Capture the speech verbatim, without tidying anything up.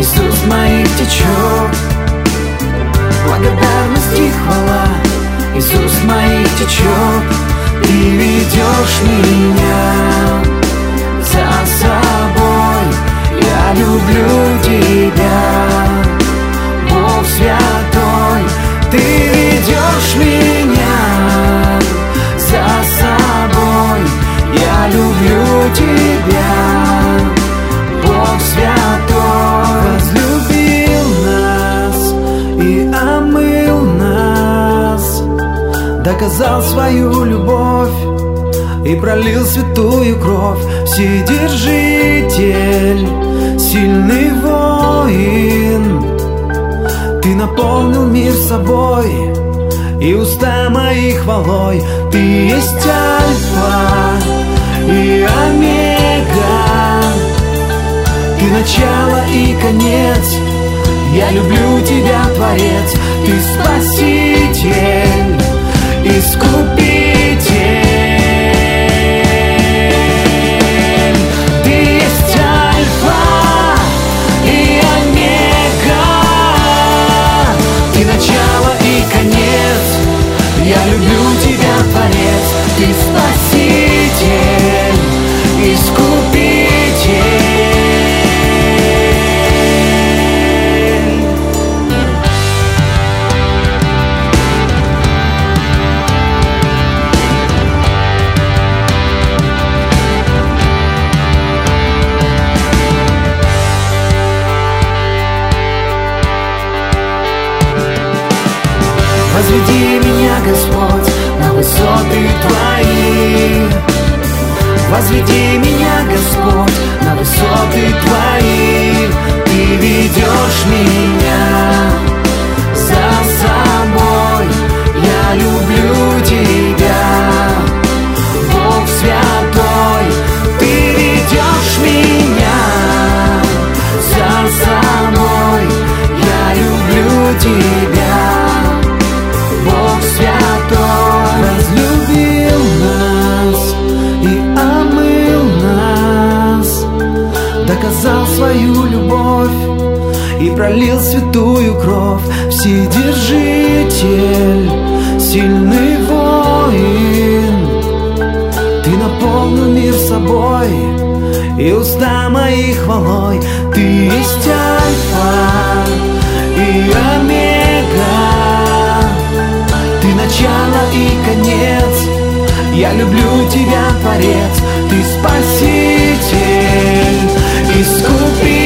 из уст моих течет. Благодарность и хвала из уст моих течет. Ты ведешь меня за собой, я люблю тебя, Бог святой. Ты ведешь меня за собой, я люблю тебя, Бог святой. Возлюбил нас и омыл нас, доказал свою любовь и пролил святую кровь. Вседержитель, сильный воин, ты наполнил мир собой и уста мои хвалой. Ты есть Альфа и Омега, ты начало и конец, я люблю тебя, Творец. Ты Спаситель, Искупитель. Ты есть Альфа и Омега, ты начало и конец, я люблю тебя, Творец. Ты Спаситель, Искупитель. Возведи меня, Господь, на высоты Твои. Возведи меня, Господь, на высоты Твои. Ты ведешь меня за собой, я люблю тебя, Бог святой. Ты ведешь меня за собой, я люблю тебя, Бог святой. Возлюбил нас и омыл нас, доказал свою любовь и пролил святую кровь. Вседержитель, сильный воин, ты наполнил мир собой и уста мои хвалой. Ты есть Альфа и Омега, ты начало и конец, я люблю тебя, Творец. Ты Спаситель, Искупитель.